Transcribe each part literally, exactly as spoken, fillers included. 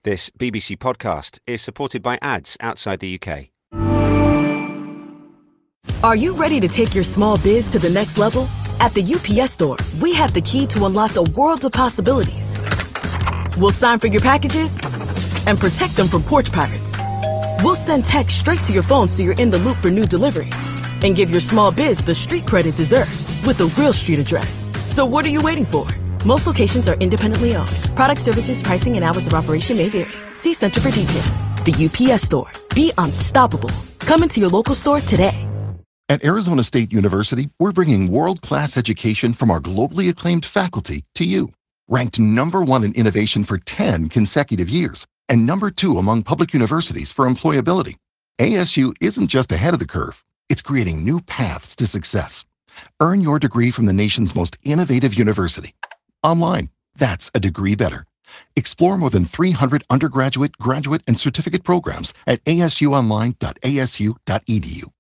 This B B C podcast is supported by ads outside the U K. Are you ready to take your small biz to the next level? At the U P S Store, we have the key to unlock the world of possibilities. We'll sign for your packages and protect them from porch pirates. We'll send text straight to your phone so you're in the loop for new deliveries. And give your small biz the street cred it deserves with a real street address. So what are you waiting for? Most locations are independently owned. Product, services, pricing, and hours of operation may vary. See Center for details. The U P S Store. Be unstoppable. Come into your local store today. At Arizona State University, we're bringing world-class education from our globally acclaimed faculty to you. Ranked number one in innovation for ten consecutive years and number two among public universities for employability. A S U isn't just ahead of the curve. It's creating new paths to success. Earn your degree from the nation's most innovative university. Online, that's a degree better. Explore more than three hundred undergraduate, graduate, and certificate programs at a s u online dot a s u dot e d u.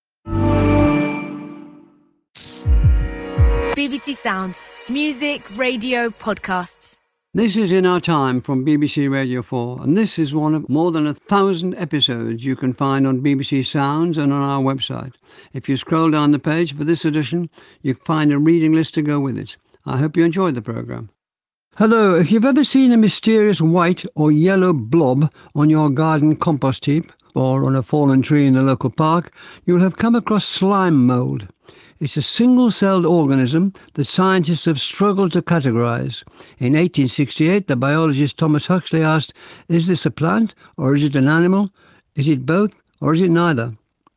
B B C Sounds. Music, radio, podcasts. This is In Our Time from B B C Radio four, and this is one of more than a thousand episodes you can find on B B C Sounds and on our website. If you scroll down the page for this edition, you find a reading list to go with it. I hope you enjoyed the programme. Hello, if you've ever seen a mysterious white or yellow blob on your garden compost heap or on a fallen tree in the local park, you'll have come across slime mould. It's a single-celled organism that scientists have struggled to categorise. In eighteen sixty-eight, the biologist Thomas Huxley asked, is this a plant or is it an animal? Is it both or is it neither?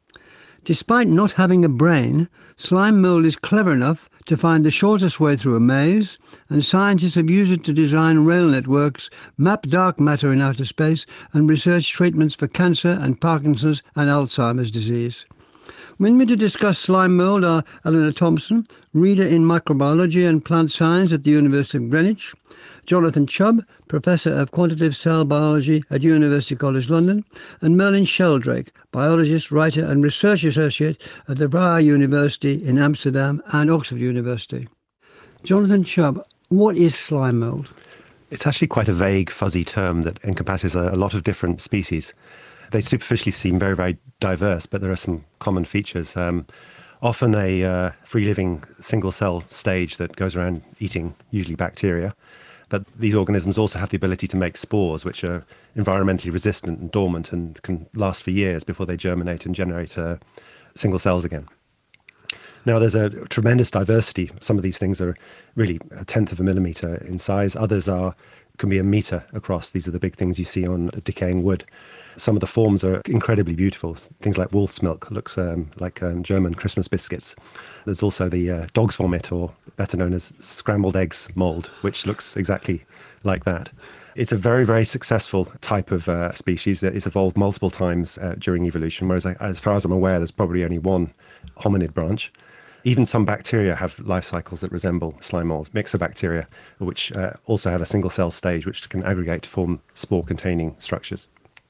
Despite not having a brain, slime mould is clever enough to find the shortest way through a maze, and scientists have used it to design rail networks, map dark matter in outer space, and research treatments for cancer and Parkinson's and Alzheimer's disease. With me to discuss slime mould are Eleanor Thompson, reader in microbiology and plant science at the University of Greenwich, Jonathan Chubb, Professor of Quantitative Cell Biology at University College London, and Merlin Sheldrake, biologist, writer and research associate at the Vrije University in Amsterdam and Oxford University. Jonathan Chubb, what is slime mould? It's actually quite a vague, fuzzy term that encompasses a, a lot of different species. They superficially seem very, very diverse, but there are some common features. Um, often a uh, free-living single-cell stage that goes around eating, usually bacteria. But these organisms also have the ability to make spores, which are environmentally resistant and dormant and can last for years before they germinate and generate uh, single cells again. Now, there's a tremendous diversity. Some of these things are really a tenth of a millimetre in size. Others are can be a metre across. These are the big things you see on decaying wood. Some of the forms are incredibly beautiful. Things like wolf's milk looks um, like um, German Christmas biscuits. There's also the uh, dog's vomit, or better known as scrambled eggs mould, which looks exactly like that. It's a very, very successful type of uh, species that has evolved multiple times uh, during evolution, whereas as far as I'm aware, there's probably only one hominid branch. Even some bacteria have life cycles that resemble slime molds, myxobacteria, which uh, also have a single cell stage which can aggregate to form spore-containing structures.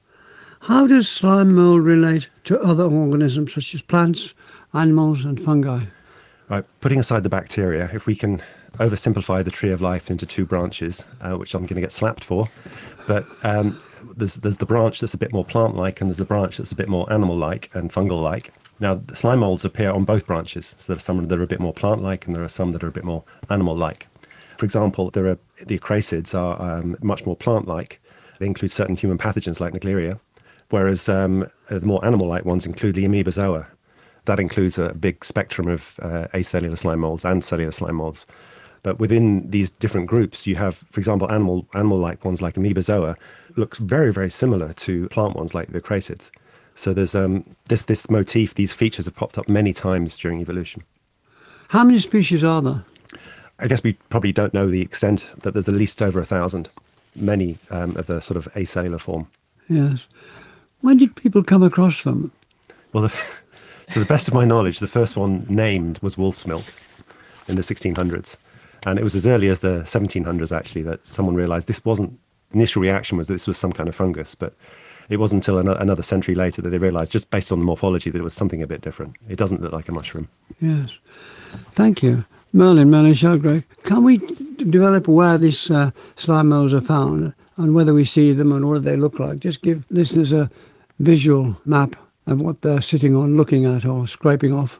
How does slime mould relate to other organisms such as plants, animals and fungi? Right, putting aside the bacteria, if we can oversimplify the tree of life into two branches, uh, which I'm going to get slapped for, but um, there's, there's the branch that's a bit more plant-like and there's the branch that's a bit more animal-like and fungal-like. Now, the slime molds appear on both branches, so there are some that are a bit more plant-like and there are some that are a bit more animal-like. For example, there are the acracids are um, much more plant-like. They include certain human pathogens like Naegleria, whereas um, the more animal-like ones include the amoebozoa. That includes a big spectrum of uh, acellular slime molds and cellular slime molds. But within these different groups, you have, for example, animal, animal-like ones like amoebozoa looks very, very similar to plant ones like the acracids. So there's um, this, this motif, these features have popped up many times during evolution. How many species are there? I guess we probably don't know the extent, that there's at least over a thousand, many um, of the sort of acellular form. Yes. When did people come across them? Well, the, to the best of my knowledge, the first one named was wolf's milk in the sixteen hundreds. And it was as early as the seventeen hundreds, actually, that someone realised this wasn't, initial reaction was that this was some kind of fungus, but it wasn't until an- another century later that they realised, just based on the morphology, that it was something a bit different. It doesn't look like a mushroom. Yes. Thank you. Merlin, Merlin Sheldrake, can we d- develop where these uh, slime moulds are found? and whether we see them and what they look like. Just give listeners a visual map of what they're sitting on, looking at or scraping off.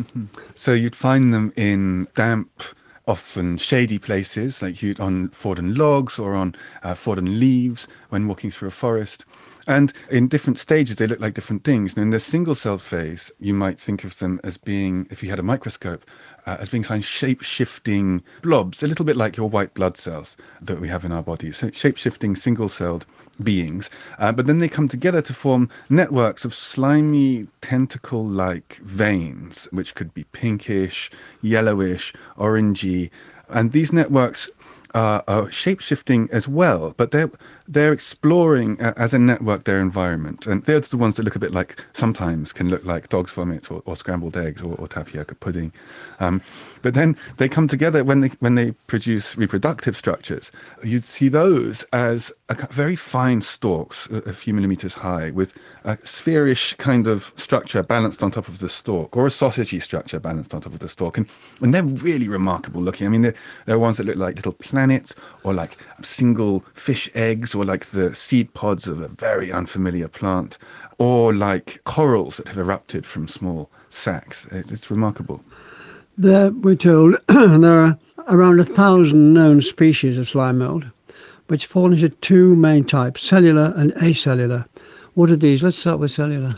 So you'd find them in damp, often shady places, like you'd on fallen logs or on uh, fallen leaves when walking through a forest. And in different stages, they look like different things. And in the single-celled phase, you might think of them as being, if you had a microscope, uh, as being kind of shape-shifting blobs, a little bit like your white blood cells that we have in our bodies. So shape-shifting single-celled beings. Uh, but then they come together to form networks of slimy, tentacle-like veins, which could be pinkish, yellowish, orangey. And these networks Uh, are shape-shifting as well, but they're they're exploring uh, as a network their environment, and they're the ones that look a bit like, sometimes can look like dog's vomit or, or scrambled eggs or, or tapioca pudding. Um, but then they come together when they when they produce reproductive structures. You'd see those as a very fine stalks, a, a few millimeters high, with a spherish kind of structure balanced on top of the stalk, or a sausagey structure balanced on top of the stalk, and and they're really remarkable looking. I mean, they're, they're ones that look like little planets, or like single fish eggs, or like the seed pods of a very unfamiliar plant, or like corals that have erupted from small sacs. It's remarkable. There, we're told there are around a thousand known species of slime mold, which fall into two main types, cellular and acellular. What are these? Let's start with cellular.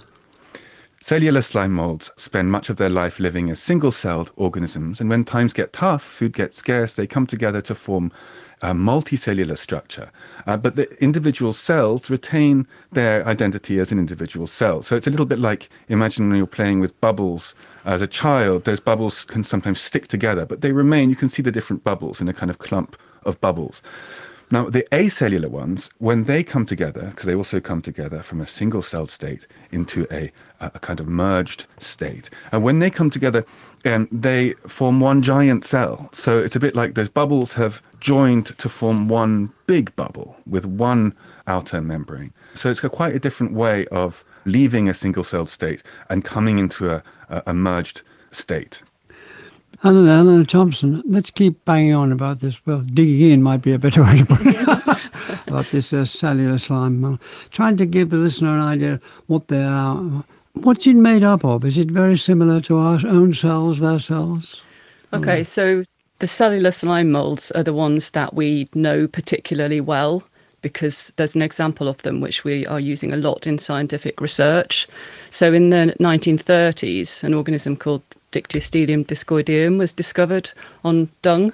Cellular slime molds spend much of their life living as single-celled organisms, and when times get tough, food gets scarce, they come together to form a multicellular structure. Uh, but the individual cells retain their identity as an individual cell. So it's a little bit like, imagine when you're playing with bubbles as a child, those bubbles can sometimes stick together, but they remain, you can see the different bubbles in a kind of clump of bubbles. Now, the acellular ones, when they come together, because they also come together from a single-celled state into a, a kind of merged state, and when they come together, um, they form one giant cell. So it's a bit like those bubbles have joined to form one big bubble with one outer membrane. So it's a quite a different way of leaving a single-celled state and coming into a, a, a merged state. Eleanor, Eleanor Thompson, let's keep banging on about this. Well, digging in might be a better way to put it. About this uh, cellular slime mold. Trying to give the listener an idea what they are. What's it made up of? Is it very similar to our own cells, their cells? Okay, Or- so the cellular slime molds are the ones that we know particularly well, because there's an example of them which we are using a lot in scientific research. So in the nineteen thirties, an organism called Dictyostelium discoideum was discovered on dung.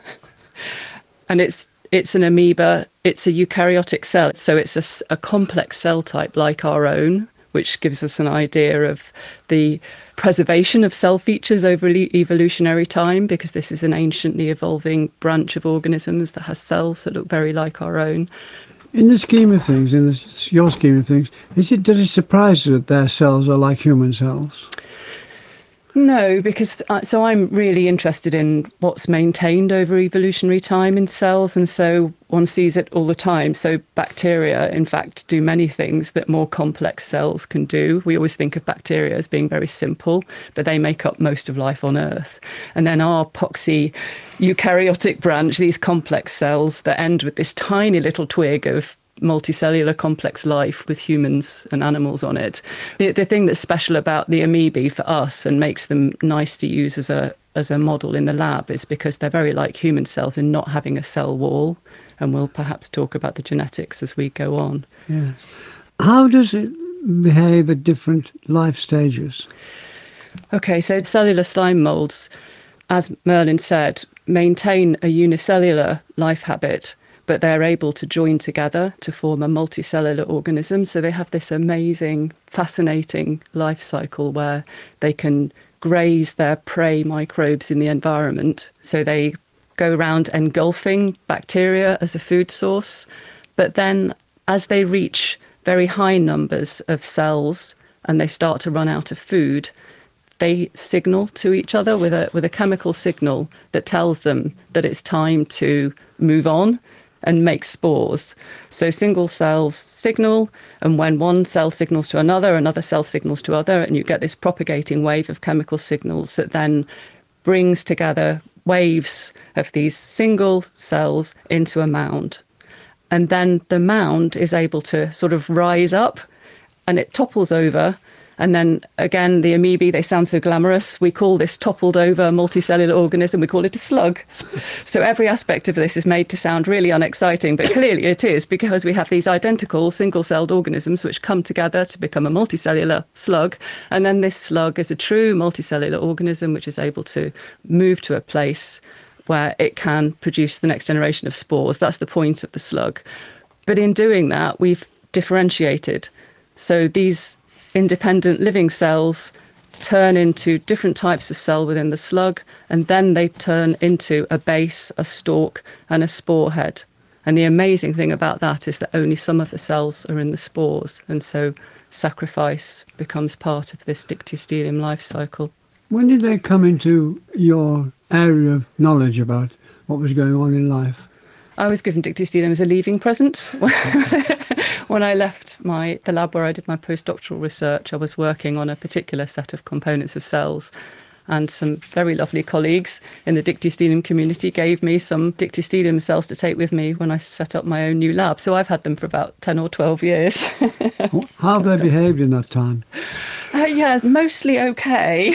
And it's it's an amoeba, it's a eukaryotic cell, so it's a, a complex cell type like our own, which gives us an idea of the preservation of cell features over evolutionary time, because this is an anciently evolving branch of organisms that has cells that look very like our own. In the scheme of things, in the, your scheme of things, is it does it surprise you that their cells are like human cells? No, because uh, so I'm really interested in what's maintained over evolutionary time in cells, and so one sees it all the time. So bacteria, in fact, do many things that more complex cells can do. We always think of bacteria as being very simple, but they make up most of life on Earth. And then our poxy eukaryotic branch, these complex cells that end with this tiny little twig of multicellular complex life with humans and animals on it. The, the thing that's special about the amoebae for us and makes them nice to use as a as a model in the lab is because they're very like human cells in not having a cell wall, and we'll perhaps talk about the genetics as we go on. Yes. How does it behave at different life stages? Okay, so cellular slime molds, as Merlin said, maintain a unicellular life habit, but they're able to join together to form a multicellular organism. So they have this amazing, fascinating life cycle where they can graze their prey microbes in the environment. So they go around engulfing bacteria as a food source. But then as they reach very high numbers of cells and they start to run out of food, they signal to each other with a with a chemical signal that tells them that it's time to move on and make spores. So single cells signal, and when one cell signals to another, another cell signals to other, and you get this propagating wave of chemical signals that then brings together waves of these single cells into a mound. And then the mound is able to sort of rise up and it topples over. And then again, the amoebae, they sound so glamorous. We call this toppled over multicellular organism, we call it a slug. So every aspect of this is made to sound really unexciting, but clearly it is, because we have these identical single-celled organisms which come together to become a multicellular slug. And then this slug is a true multicellular organism which is able to move to a place where it can produce the next generation of spores. That's the point of the slug. But in doing that, we've differentiated. So these independent living cells turn into different types of cell within the slug, and then they turn into a base, a stalk, and a spore head. And the amazing thing about that is that only some of the cells are in the spores, and so sacrifice becomes part of this Dictyostelium life cycle. When did they come into your area of knowledge about what was going on in life? I was given Dictyostelium as a leaving present. When I left my the lab where I did my postdoctoral research, I was working on a particular set of components of cells, and some very lovely colleagues in the Dictyostelium community gave me some Dictyostelium cells to take with me when I set up my own new lab. So I've had them for about ten or twelve years. How have they behaved in that time? Uh, yeah, mostly okay.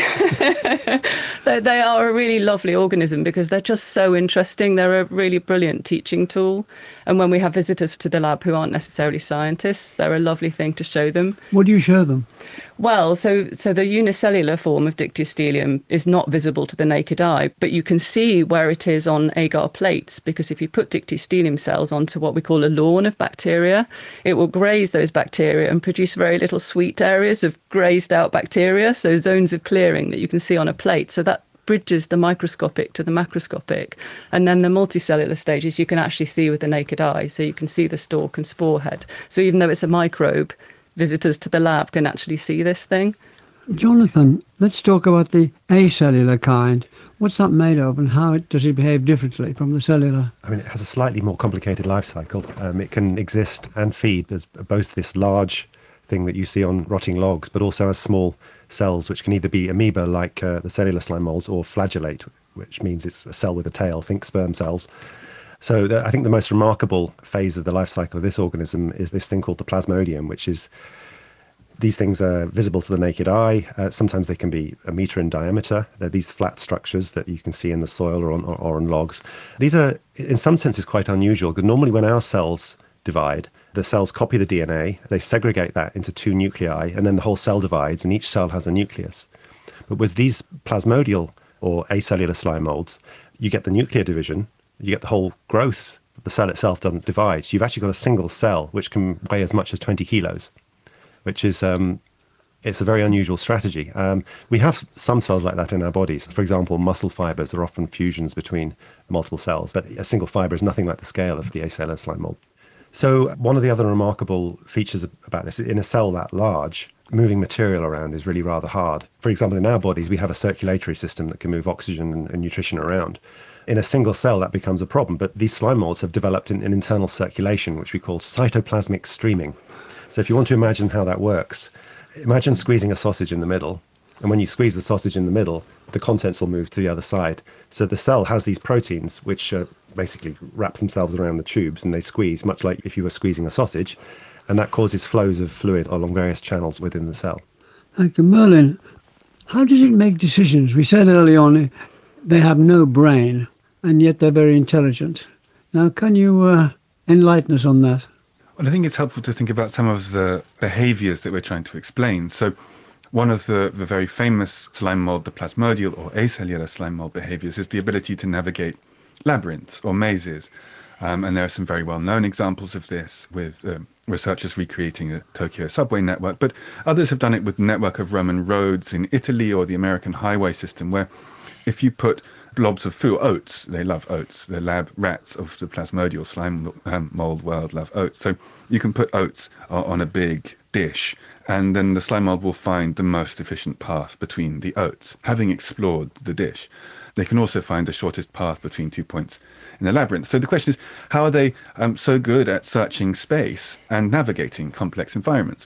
they, they are a really lovely organism because they're just so interesting. They're a really brilliant teaching tool. And when we have visitors to the lab who aren't necessarily scientists, they're a lovely thing to show them. What do you show them? Well, so so the unicellular form of Dictyostelium is not visible to the naked eye, but you can see where it is on agar plates, because if you put Dictyostelium cells onto what we call a lawn of bacteria, it will graze those bacteria and produce very little sweet areas of grazed out bacteria, so zones of clearing that you can see on a plate. So that bridges the microscopic to the macroscopic. And then the multicellular stages you can actually see with the naked eye, so you can see the stalk and spore head. So even though it's a microbe, visitors to the lab can actually see this thing. Jonathan, let's talk about the acellular kind. What's that made of, and how it, does it behave differently from the cellular? I mean, it has a slightly more complicated life cycle. Um, it can exist and feed as both this large thing that you see on rotting logs, but also as small cells, which can either be amoeba, like uh, the cellular slime molds, or flagellate, which means it's a cell with a tail, think sperm cells. So the, I think the most remarkable phase of the life cycle of this organism is this thing called the plasmodium, which is, these things are visible to the naked eye. Uh, sometimes they can be a metre in diameter. They're these flat structures that you can see in the soil or on, or, or on logs. These are, in some senses, quite unusual, because normally when our cells divide, the cells copy the D N A, they segregate that into two nuclei, and then the whole cell divides, and each cell has a nucleus. But with these plasmodial or acellular slime molds, you get the nuclear division, you get the whole growth. The cell itself doesn't divide. So you've actually got a single cell which can weigh as much as twenty kilos, which is um, it's a very unusual strategy. Um, we have some cells like that in our bodies. For example, muscle fibers are often fusions between multiple cells, but a single fiber is nothing like the scale of the acellular slime mold. So one of the other remarkable features about this, in a cell that large, moving material around is really rather hard. For example, in our bodies, we have a circulatory system that can move oxygen and, and nutrition around. In a single cell, that becomes a problem. But these slime molds have developed an, an internal circulation, which we call cytoplasmic streaming. So if you want to imagine how that works, imagine squeezing a sausage in the middle. And when you squeeze the sausage in the middle, the contents will move to the other side. So the cell has these proteins which uh, basically wrap themselves around the tubes, and they squeeze, much like if you were squeezing a sausage. And that causes flows of fluid along various channels within the cell. Thank you. Merlin, how does it make decisions? We said early on they have no brain, and yet they're very intelligent. Now, can you uh, enlighten us on that? Well, I think it's helpful to think about some of the behaviours that we're trying to explain. So one of the, the very famous slime mold, the plasmodial or acellular slime mold behaviours, is the ability to navigate labyrinths or mazes. Um, and there are some very well-known examples of this, with um, researchers recreating a Tokyo subway network, but others have done it with the network of Roman roads in Italy, or the American highway system, where if you put blobs of food, oats, they love oats, the lab rats of the plasmodial slime um, mold world love oats, so you can put oats uh, on a big dish, and then the slime mold will find the most efficient path between the oats, having explored the dish. They can also find the shortest path between two points in the labyrinth. So the question is, how are they um, so good at searching space and navigating complex environments?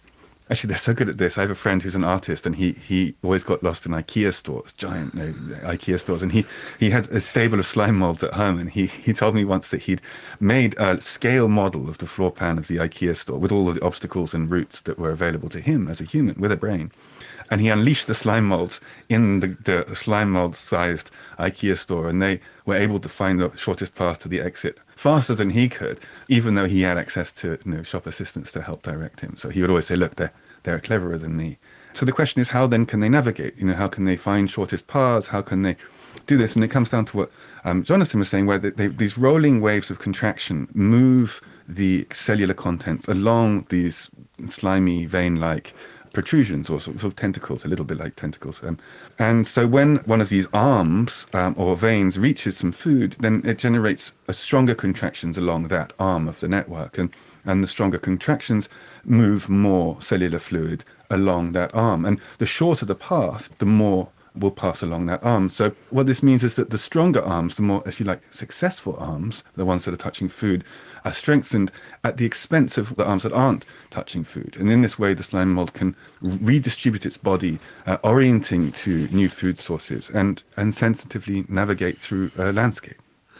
Actually, they're so good at this. I have a friend who's an artist, and he he always got lost in IKEA stores, giant you know, IKEA stores, and he he had a stable of slime molds at home, and he he told me once that he'd made a scale model of the floor plan of the IKEA store with all of the obstacles and routes that were available to him as a human with a brain. And he unleashed the slime molds in the, the slime mold-sized IKEA store, and they were able to find the shortest path to the exit faster than he could, even though he had access to you know, shop assistants to help direct him. So he would always say, look, they're, they're cleverer than me. So the question is, how then can they navigate? You know, how can they find shortest paths? How can they do this? And it comes down to what um, Jonathan was saying, where they, they, these rolling waves of contraction move the cellular contents along these slimy, vein-like protrusions or sort of tentacles, a little bit like tentacles. Um, and so when one of these arms um, or veins reaches some food, then it generates a stronger contractions along that arm of the network. And, and the stronger contractions move more cellular fluid along that arm. And the shorter the path, the more will pass along that arm. So what this means is that the stronger arms, the more, if you like, successful arms, the ones that are touching food, are strengthened at the expense of the arms that aren't touching food. And in this way, the slime mold can redistribute its body, uh, orienting to new food sources and, and sensitively navigate through a landscape.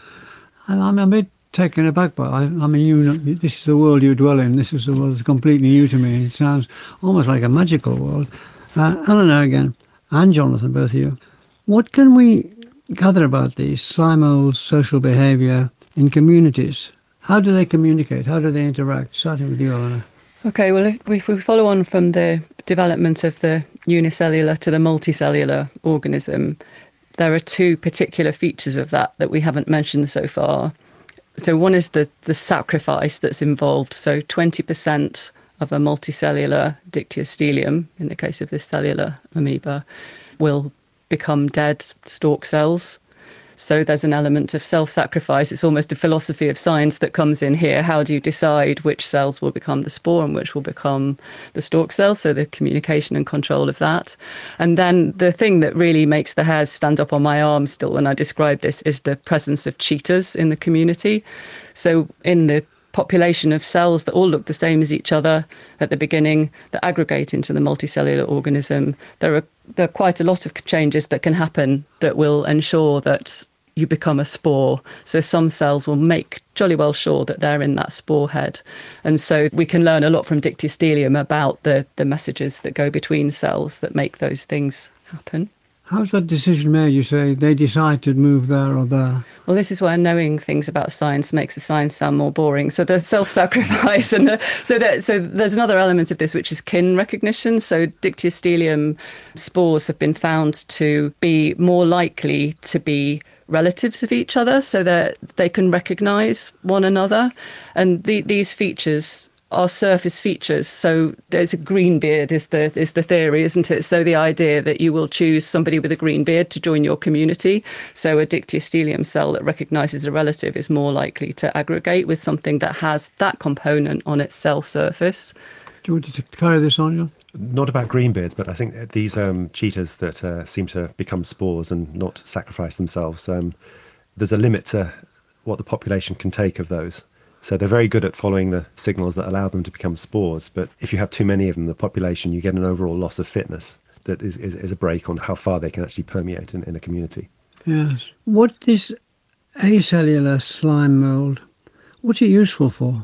I'm a bit taken aback by I, I mean, you, this is the world you dwell in. This is the world that's completely new to me. It sounds almost like a magical world. Uh, Eleanor again, and Jonathan, both of you. What can we gather about these slime molds' social behaviour in communities? How do they communicate? How do they interact? Starting with you, Eleanor. Okay, well, if we, if we follow on from the development of the unicellular to the multicellular organism, there are two particular features of that that we haven't mentioned so far. So one is the, the sacrifice that's involved. So twenty percent of a multicellular dictyostelium, in the case of this cellular amoeba, will become dead stalk cells. So there's an element of self-sacrifice. It's almost a philosophy of science that comes in here. How do you decide which cells will become the spore and which will become the stalk cells? So the communication and control of that. And then the thing that really makes the hairs stand up on my arm still when I describe this is the presence of cheetahs in the community. So in the population of cells that all look the same as each other at the beginning, that aggregate into the multicellular organism, there are there are quite a lot of changes that can happen that will ensure that you become a spore. So some cells will make jolly well sure that they're in that spore head. And so we can learn a lot from dictyostelium about the, the messages that go between cells that make those things happen. How's that decision made? You say they decide to move there or there. Well, this is where knowing things about science makes the science sound more boring. So the self-sacrifice and the, so that so there's another element of this which is kin recognition. So dictyostelium spores have been found to be more likely to be relatives of each other, so that they can recognise one another, and the, these features are surface features. So there's a green beard is the is the theory, isn't it? So the idea that you will choose somebody with a green beard to join your community. So a dictyostelium cell that recognises a relative is more likely to aggregate with something that has that component on its cell surface. Do you want to carry this on, John? Not about greenbeards, but I think these um, cheetahs that uh, seem to become spores and not sacrifice themselves, um, there's a limit to what the population can take of those. So they're very good at following the signals that allow them to become spores. But if you have too many of them in the population, you get an overall loss of fitness that is, is, is a break on how far they can actually permeate in, in a community. Yes. What is acellular slime mold? What's it useful for?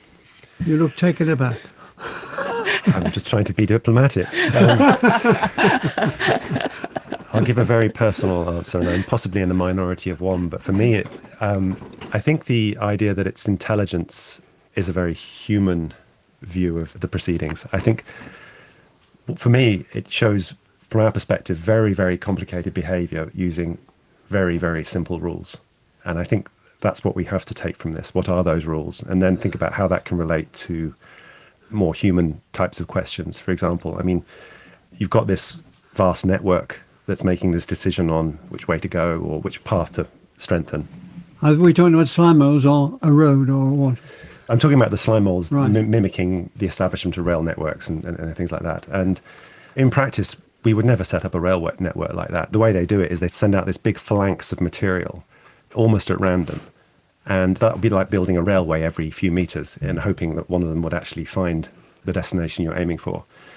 You look taken aback. I'm just trying to be diplomatic. Um, I'll give a very personal answer, and I'm possibly in the minority of one. But for me, it, um, I think the idea that it's intelligence is a very human view of the proceedings. I think, for me, it shows, from our perspective, very, very complicated behaviour using very, very simple rules. And I think that's what we have to take from this. What are those rules? And then think about how that can relate to more human types of questions. For example, I mean, you've got this vast network that's making this decision on which way to go or which path to strengthen. Are we talking about slime molds or a road or what? I'm talking about the slime molds Right. mim- mimicking the establishment of rail networks and, and, and things like that. And in practice, we would never set up a railway network like that. The way they do it is they send out this big phalanx of material almost at random. And that would be like building a railway every few meters and hoping that one of them would actually find the destination you're aiming for.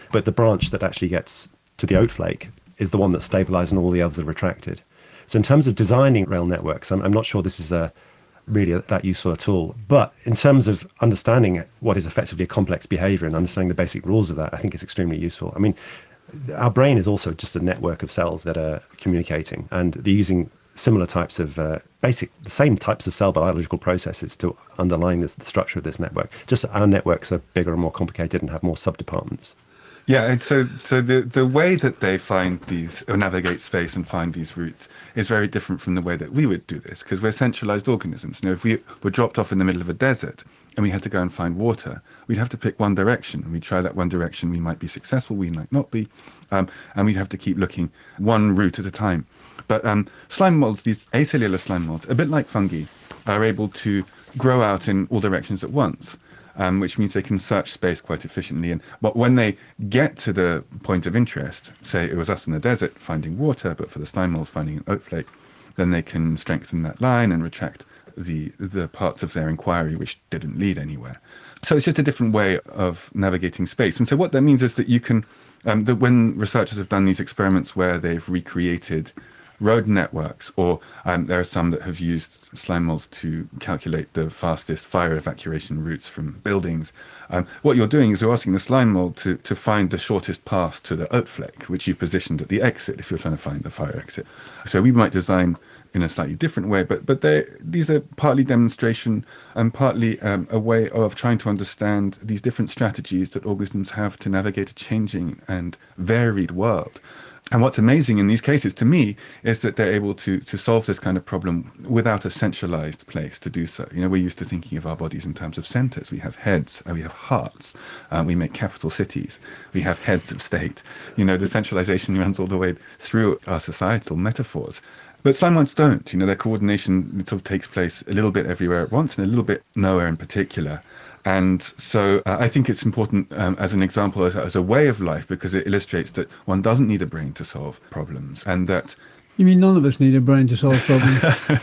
But the branch that actually gets to the oat flake is the one that's stabilized and all the others are retracted. So in terms of designing rail networks, I'm, I'm not sure this is a, really a, that useful at all. But in terms of understanding what is effectively a complex behavior and understanding the basic rules of that, I think it's extremely useful. I mean, our brain is also just a network of cells that are communicating, and they're using similar types of uh, basic, the same types of cell biological processes to underline this, the structure of this network. Just our networks are bigger and more complicated and have more subdepartments. Yeah, and so so the the way that they find these or navigate space and find these routes is very different from the way that we would do this, because we're centralized organisms. You know, if we were dropped off in the middle of a desert and we had to go and find water, we'd have to pick one direction. We'd try that one direction. We might be successful, we might not be, um, and we'd have to keep looking one route at a time. But um, slime molds, these acellular slime molds, a bit like fungi, are able to grow out in all directions at once. Um, which means they can search space quite efficiently. And but when they get to the point of interest, say it was us in the desert finding water, but for the slime molds finding an oat flake, then they can strengthen that line and retract the the parts of their inquiry which didn't lead anywhere. So it's just a different way of navigating space. And so what that means is that you can, um, that when researchers have done these experiments where they've recreated road networks, or um, there are some that have used slime molds to calculate the fastest fire evacuation routes from buildings. Um, what you're doing is you're asking the slime mold to, to find the shortest path to the oat flake, which you've positioned at the exit if you're trying to find the fire exit. So we might design in a slightly different way, but but these are partly demonstration and partly um, a way of trying to understand these different strategies that organisms have to navigate a changing and varied world. And what's amazing in these cases, to me, is that they're able to to solve this kind of problem without a centralized place to do so. You know, we're used to thinking of our bodies in terms of centers. We have heads, uh, we have hearts, uh, we make capital cities, we have heads of state. You know, the centralization runs all the way through our societal metaphors. But slime molds don't. You know, their coordination sort of takes place a little bit everywhere at once and a little bit nowhere in particular. And so uh, I think it's important um, as an example, as, as a way of life, because it illustrates that one doesn't need a brain to solve problems, and that... You mean none of us need a brain to solve problems?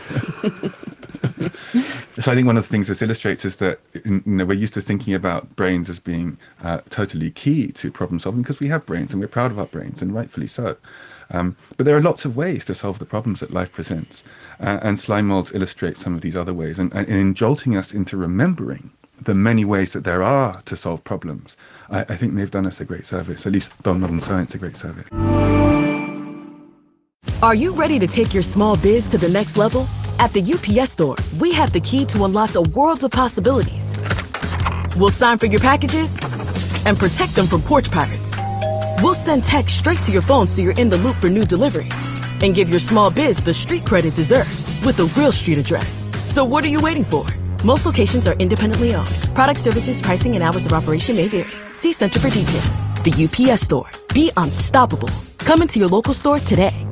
So I think one of the things this illustrates is that, you know, we're used to thinking about brains as being uh, totally key to problem solving because we have brains and we're proud of our brains, and rightfully so. Um, but there are lots of ways to solve the problems that life presents. Uh, and slime molds illustrate some of these other ways. And, and in jolting us into remembering the many ways that there are to solve problems, I, I think they've done us a great service, at least done modern science a great service. Are you ready to take your small biz to the next level? At the U P S Store, we have the key to unlock the world of possibilities. We'll sign for your packages and protect them from porch pirates. We'll send text straight to your phone so you're in the loop for new deliveries, and give your small biz the street cred it deserves with a real street address. So what are you waiting for? Most locations are independently owned. Product, services, pricing, and hours of operation may vary. See Center for details. The U P S Store. Be unstoppable. Come into your local store today.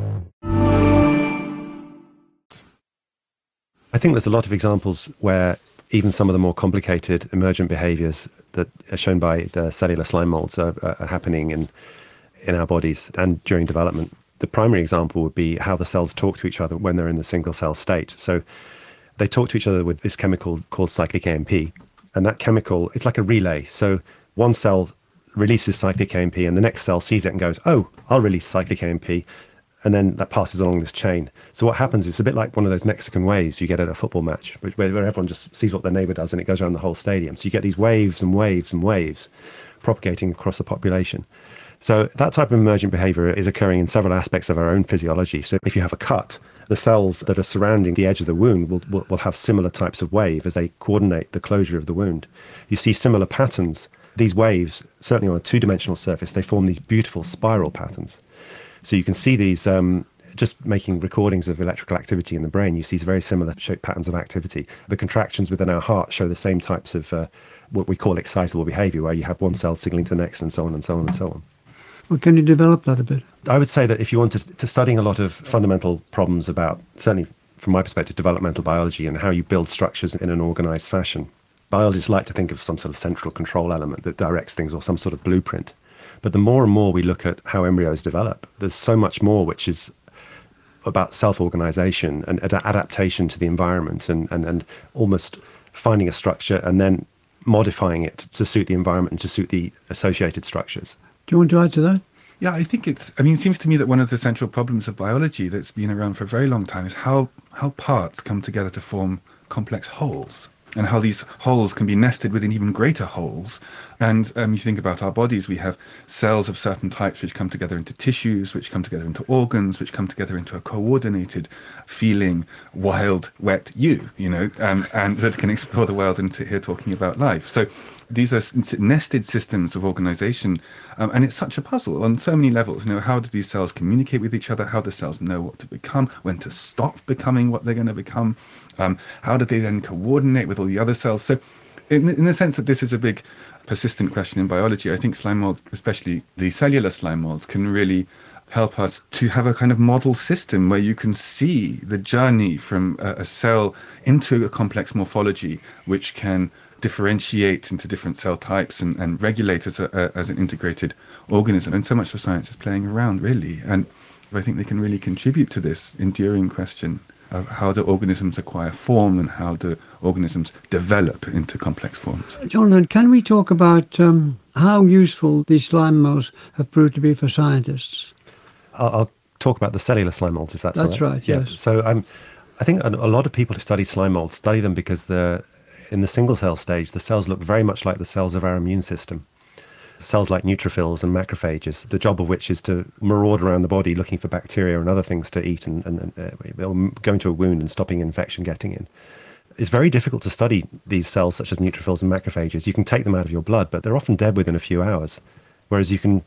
I think there's a lot of examples where even some of the more complicated emergent behaviors that are shown by the cellular slime molds are, are happening in, in our bodies and during development. The primary example would be how the cells talk to each other when they're in the single cell state. So they talk to each other with this chemical called cyclic A M P. And that chemical, it's like a relay. So one cell releases cyclic A M P and the next cell sees it and goes, oh, I'll release cyclic A M P. And then that passes along this chain. So what happens is a bit like one of those Mexican waves you get at a football match, where, where everyone just sees what their neighbor does and it goes around the whole stadium. So you get these waves and waves and waves propagating across the population. So that type of emergent behavior is occurring in several aspects of our own physiology. So if you have a cut, the cells that are surrounding the edge of the wound will, will, will have similar types of wave as they coordinate the closure of the wound. You see similar patterns. These waves, certainly on a two-dimensional surface, they form these beautiful spiral patterns. So you can see these, um, just making recordings of electrical activity in the brain, you see very similar shape patterns of activity. The contractions within our heart show the same types of uh, what we call excitable behavior, where you have one cell signaling to the next and so on and so on and so on. Well, can you develop that a bit? I would say that if you want to, to studying a lot of fundamental problems about, certainly from my perspective, developmental biology and how you build structures in an organized fashion, biologists like to think of some sort of central control element that directs things or some sort of blueprint. But the more and more we look at how embryos develop, there's so much more which is about self-organization and ad- adaptation to the environment and, and, and almost finding a structure and then modifying it to suit the environment and to suit the associated structures. you want to add to that? Yeah, I think it's, I mean, it seems to me that one of the central problems of biology that's been around for a very long time is how, how parts come together to form complex wholes, and how these wholes can be nested within even greater wholes. And um, you think about our bodies, we have cells of certain types which come together into tissues, which come together into organs, which come together into a coordinated, feeling, wild, wet you, you know, um, and that can explore the world and sit here talking about life. So these are s- nested systems of organization, um, and it's such a puzzle on so many levels. You know, how do these cells communicate with each other? How do cells know what to become, when to stop becoming what they're going to become? Um, how do they then coordinate with all the other cells? So in, in the sense that this is a big persistent question in biology, I think slime molds, especially the cellular slime molds, can really help us to have a kind of model system where you can see the journey from a, a cell into a complex morphology, which can differentiate into different cell types and, and regulate as, a, a, as an integrated organism. And so much of science is playing around, really. And I think they can really contribute to this enduring question of how do organisms acquire form and how do organisms develop into complex forms. Jonathan, can we talk about um, how useful these slime molds have proved to be for scientists? I'll, I'll talk about the cellular slime molds, if that's, That's all right. right, yes. So um, I think a, a lot of people who study slime molds study them because the in the single cell stage, the cells look very much like the cells of our immune system. Cells like neutrophils and macrophages, the job of which is to maraud around the body looking for bacteria and other things to eat and, and, and uh, going to a wound and stopping infection getting in. It's very difficult to study these cells such as neutrophils and macrophages. You can take them out of your blood, but they're often dead within a few hours, whereas you can,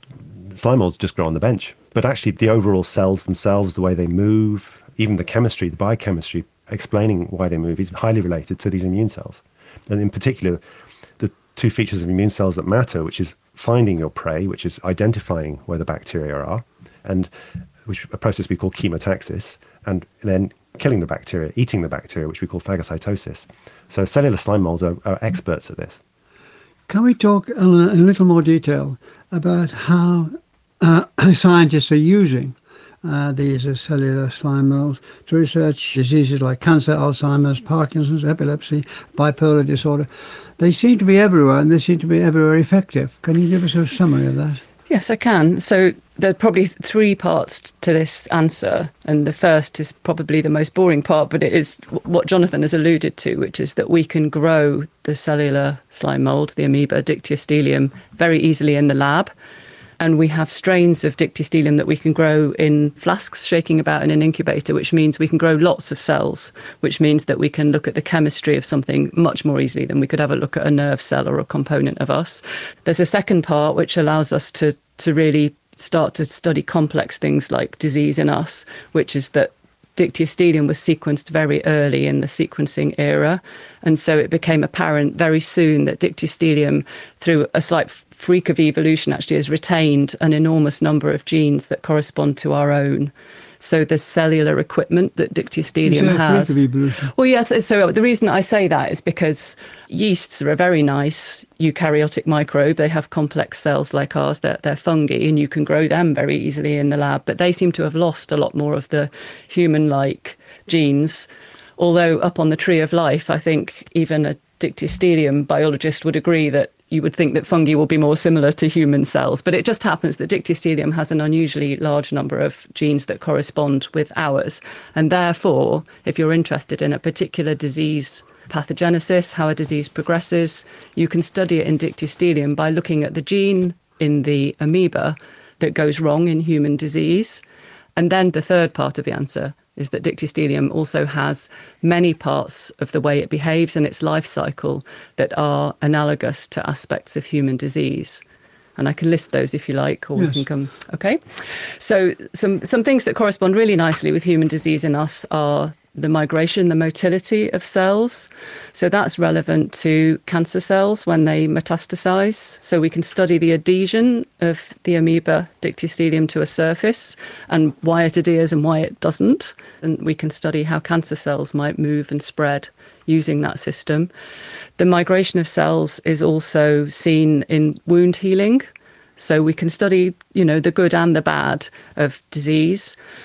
slime molds just grow on the bench. But actually the overall cells themselves, the way they move, even the chemistry, the biochemistry, explaining why they move is highly related to these immune cells. And in particular, the two features of immune cells that matter, which is finding your prey, which is identifying where the bacteria are, and which a process we call chemotaxis, and then killing the bacteria, eating the bacteria, which we call phagocytosis. So cellular slime molds are, are experts at this. Can we talk in a, in a little more detail about how uh, scientists are using Uh, these are cellular slime molds to research diseases like cancer, Alzheimer's, Parkinson's, epilepsy, bipolar disorder? They seem to be everywhere, and they seem to be everywhere effective. Can you give us a summary of that? Yes, I can. So there are probably three parts to this answer, and the first is probably the most boring part, but it is what Jonathan has alluded to, which is that we can grow the cellular slime mold, the amoeba dictyostelium, very easily in the lab. And we have strains of dictyostelium that we can grow in flasks shaking about in an incubator, which means we can grow lots of cells, which means that we can look at the chemistry of something much more easily than we could ever look at a nerve cell or a component of us. There's a second part which allows us to, to really start to study complex things like disease in us, which is that dictyostelium was sequenced very early in the sequencing era. And so it became apparent very soon that dictyostelium, through a slight freak of evolution, actually has retained an enormous number of genes that correspond to our own. So the cellular equipment that dictyostelium Is that a has. freak of evolution? Well, yes. So the reason I say that is because yeasts are a very nice eukaryotic microbe. They have complex cells like ours. They're, they're fungi, and you can grow them very easily in the lab. But they seem to have lost a lot more of the human-like genes. Although up on the tree of life, I think even a dictyostelium biologist would agree that you would think that fungi will be more similar to human cells. But it just happens that dictyostelium has an unusually large number of genes that correspond with ours. And therefore, if you're interested in a particular disease pathogenesis, how a disease progresses, you can study it in dictyostelium by looking at the gene in the amoeba that goes wrong in human disease. And then the third part of the answer is that dictyostelium also has many parts of the way it behaves in its life cycle that are analogous to aspects of human disease. And I can list those if you like, or yes. we can come. Okay. So some, some things that correspond really nicely with human disease in us are the migration, the motility of cells. So that's relevant to cancer cells when they metastasize. So we can study the adhesion of the amoeba dictyostelium to a surface and why it adheres and why it doesn't. And we can study how cancer cells might move and spread using that system. The migration of cells is also seen in wound healing. So we can study, you know, the good and the bad of disease.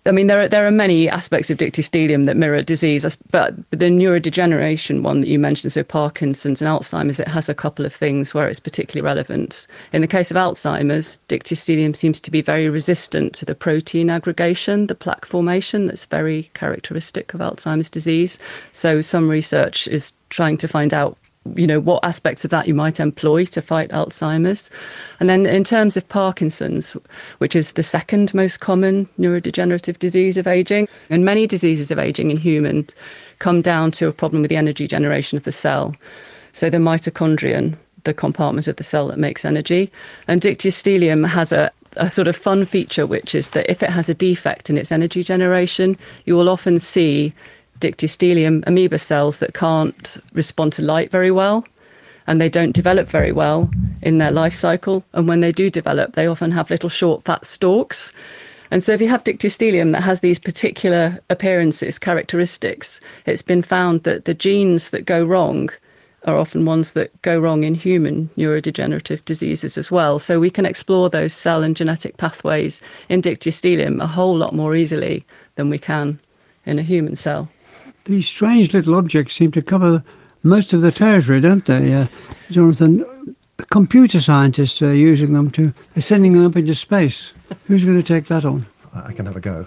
I mean, there are there are many aspects of dictyostelium that mirror disease, but the neurodegeneration one that you mentioned, so Parkinson's and Alzheimer's, it has a couple of things where it's particularly relevant. In the case of Alzheimer's, dictyostelium seems to be very resistant to the protein aggregation, the plaque formation that's very characteristic of Alzheimer's disease. So some research is trying to find out, you know, what aspects of that you might employ to fight Alzheimer's. And then in terms of Parkinson's, which is the second most common neurodegenerative disease of ageing, and many diseases of ageing in humans come down to a problem with the energy generation of the cell. So the mitochondrion, the compartment of the cell that makes energy. And dictyostelium has a, a sort of fun feature, which is that if it has a defect in its energy generation, you will often see dictyostelium amoeba cells that can't respond to light very well, and they don't develop very well in their life cycle. And when they do develop, they often have little short fat stalks. And so if you have dictyostelium that has these particular appearances, characteristics, it's been found that the genes that go wrong are often ones that go wrong in human neurodegenerative diseases as well. So we can explore those cell and genetic pathways in dictyostelium a whole lot more easily than we can in a human cell. These strange little objects seem to cover most of the territory, don't they, uh, Jonathan? Computer scientists are using them to, they're sending them up into space. Who's going to take that on? I can have a go.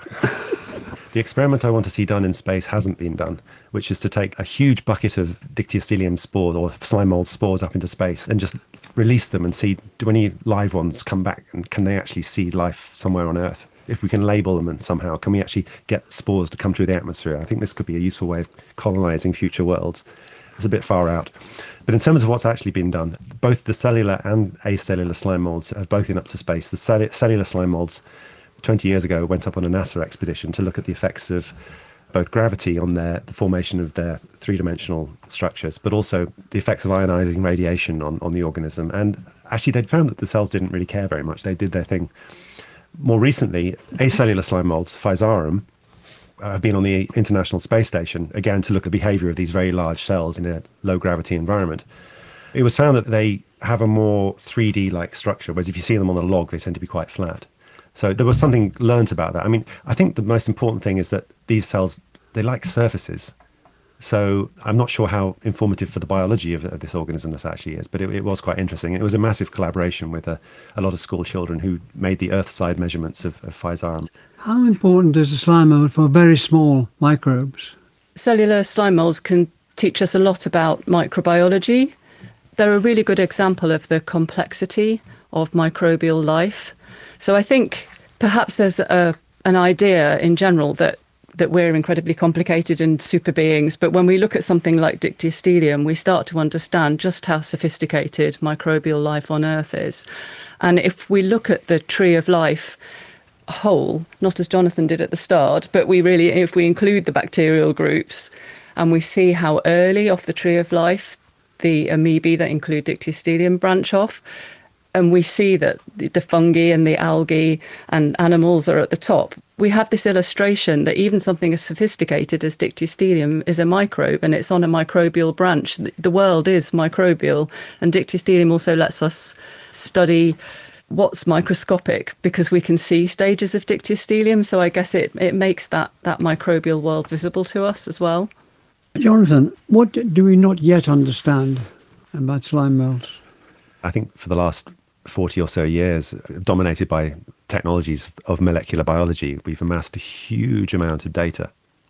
The experiment I want to see done in space hasn't been done, which is to take a huge bucket of dictyostelium spores or slime mold spores up into space and just release them and see, do any live ones come back and can they actually see life somewhere on Earth? If we can label them and somehow, can we actually get spores to come through the atmosphere? I think this could be a useful way of colonizing future worlds. It's a bit far out. But in terms of what's actually been done, both the cellular and acellular slime molds have both been up to space. The cell- cellular slime molds twenty years ago went up on a NASA expedition to look at the effects of both gravity on their, the formation of their three-dimensional structures, but also the effects of ionizing radiation on, on the organism. And actually they'd found that the cells didn't really care very much. They did their thing. More recently, acellular slime molds, Physarum, uh, have been on the International Space Station, again, to look at the behavior of these very large cells in a low-gravity environment. It was found that they have a more three D-like structure, whereas if you see them on a log, they tend to be quite flat. So there was something learnt about that. I mean, I think the most important thing is that these cells, they like surfaces. So I'm not sure how informative for the biology of, of this organism this actually is, but it, it was quite interesting. It was a massive collaboration with a, a lot of school children who made the earth-side measurements of, of Physarum. How important is the slime mold for very small microbes? Cellular slime molds can teach us a lot about microbiology. They're a really good example of the complexity of microbial life. So I think perhaps there's a, an idea in general that that we're incredibly complicated and super beings, but when we look at something like dictyostelium, we start to understand just how sophisticated microbial life on Earth is. And if we look at the tree of life whole, not as Jonathan did at the start, but we really, if we include the bacterial groups, and we see how early off the tree of life the amoebae that include dictyostelium branch off, and we see that the fungi and the algae and animals are at the top, we have this illustration that even something as sophisticated as dictyostelium is a microbe, and it's on a microbial branch. The world is microbial, and dictyostelium also lets us study what's microscopic because we can see stages of dictyostelium. So I guess it, it makes that, that microbial world visible to us as well. Jonathan, what do we not yet understand about slime molds? I think for the last forty or so years, dominated by technologies of molecular biology, we've amassed a huge amount of data.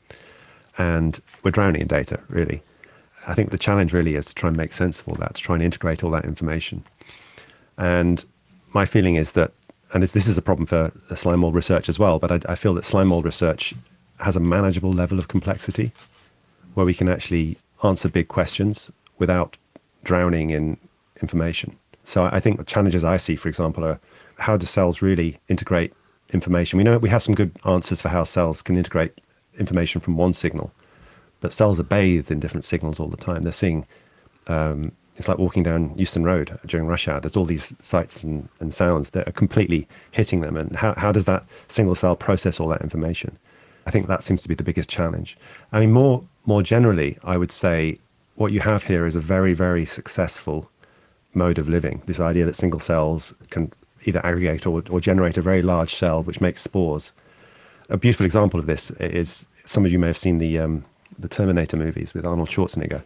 And we're drowning in data, really. I think the challenge really is to try and make sense of all that, to try and integrate all that information. And my feeling is that, and this, this is a problem for the slime mold research as well, but I, I feel that slime mold research has a manageable level of complexity where we can actually answer big questions without drowning in information. So I think the challenges I see, for example, are how do cells really integrate information? We know we have some good answers for how cells can integrate information from one signal, but cells are bathed in different signals all the time. They're seeing, um, it's like walking down Euston Road during rush hour. There's all these sights and, and sounds that are completely hitting them. And how, how does that single cell process all that information? I think that seems to be the biggest challenge. I mean, more, more generally, I would say what you have here is a very, very successful mode of living. This idea that single cells can either aggregate or, or generate a very large cell which makes spores. A beautiful example of this is, some of you may have seen the um, the Terminator movies with Arnold Schwarzenegger.